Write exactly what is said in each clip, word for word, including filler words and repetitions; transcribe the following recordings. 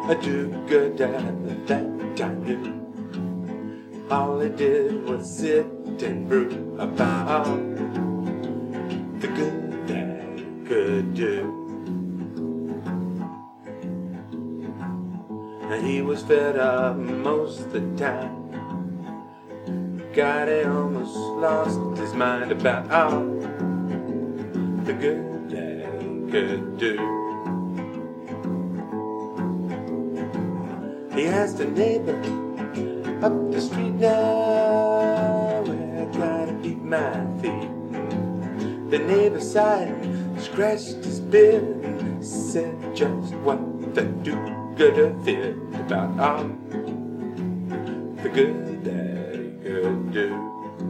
a do-gooder that I knew. All he did was sit and brew about the good that he could do. And he was fed up most of the time. God, he almost lost his mind about all the good that he could do. He asked a neighbor up the street now, where I gotta keep my feet. The neighbor sighed and scratched his beard and said just what the do-gooder feared about all the good that he could do.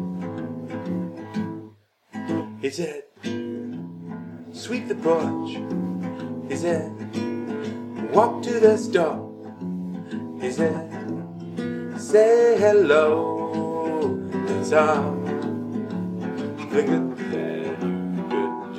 He said, sweep the porch. He said, walk to the store. He said, say hello. That's all the good that you could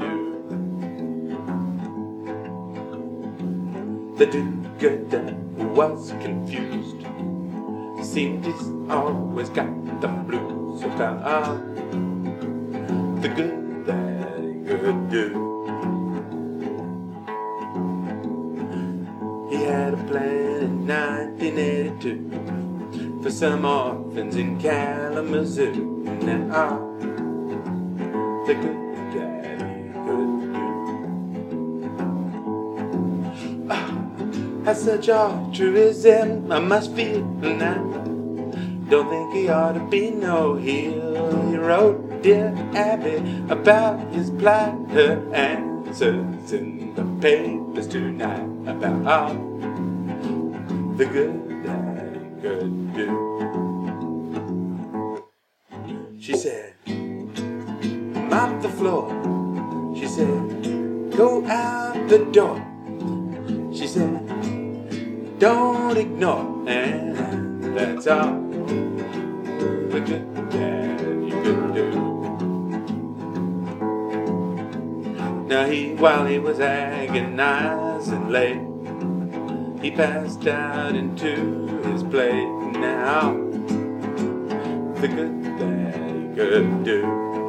do. The do-gooder was confused. Seemed he's always got the blues about all the good that he could do. He had a plan in nineteen eighty-two for some orphans in Kalamazoo. Now all the good that he could do. Oh, how such altruism I must feel now. Don't think he ought to be no heel. He wrote Dear Abby about his plight. Her answers in the papers tonight about all the good that he could do. She said, mop the floor. She said, go out the door. She said, don't ignore. And that's all the good that you could do. Now he, while he was agonizing late, he passed out into his plate. Now the good that he could do.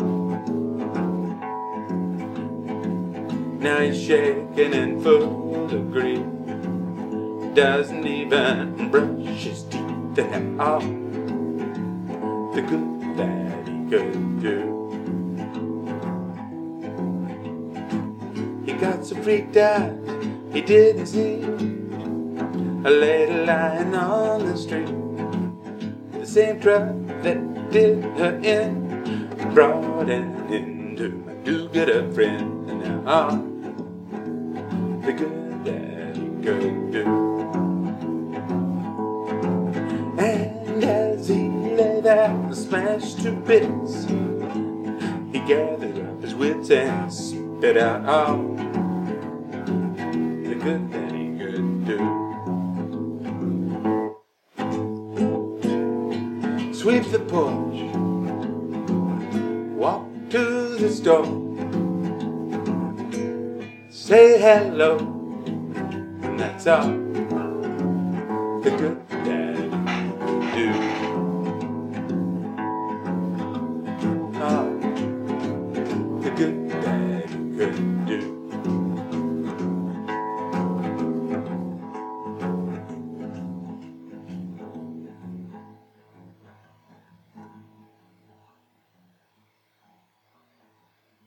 Now he's shaking and full of grief. Doesn't even brush his teeth. And all the good that he could do. He got so freaked out he didn't see a lady lying on the street. The same truck that did her in brought her into my do-gooder friend. And now all the good that he could do. And as he lay there smashed to bits, he gathered up his wits and spit out all the good that he could do. Sweep the porch, walk to the store, say hello, and that's all the good